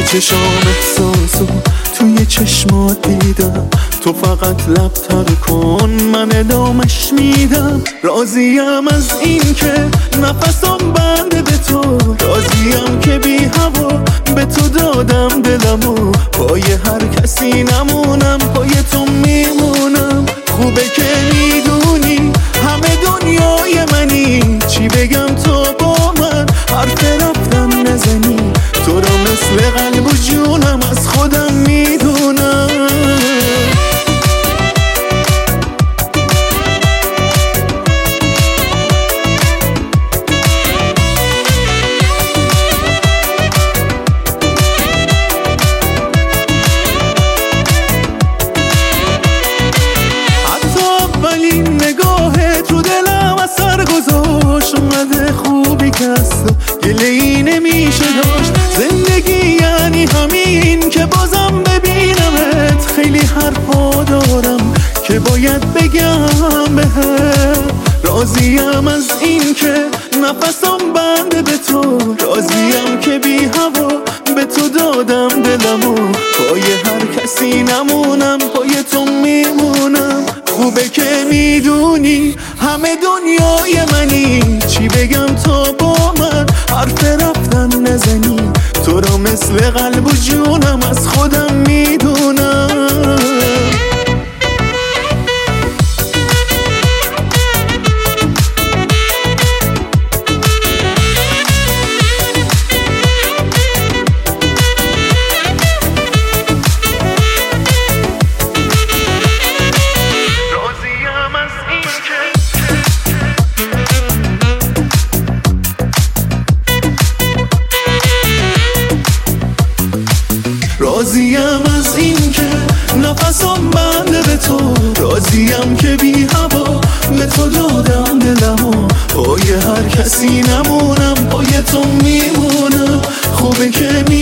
چشام احساسو توی چشمات دیدم، تو فقط لب تر کن من ادامش میدم. راضیم از این که نفسم بنده به تو، راضیم که بی هوا به تو دادم دلمو. پای هر کسی نمونم، پای تو میمونم. خوبه که میدونی همه دنیای منی، چی بگم تو با من حرف رفتن نزنی. تو رو مثل قلب و جونم از خودم میدونم. نگاهت رو دلم اثر گذاشت، اومده خوبی که از تو گله‌ای نمیشه داشت. زندگی یعنی همین که بازم ببینمت، خیلی حرفا دارم که باید بگم بهت. راضیم از این که نفسم بنده به تو، راضیم که بی هوا به تو دادم دلمو. پای هر کسی نمونم، پای تو میمونم. خوبه که میدونی همه دنیای منی، چی بگم تو با من حرف رفتن نزنی. تو رو مثل قلب و جونم از خودم میدونم. راضیم از این که نفسم بنده به تو، راضیم که بی هوا به تو دادم دلمو. پای هر کسی نمونم، پای تو میمونم. خوبه که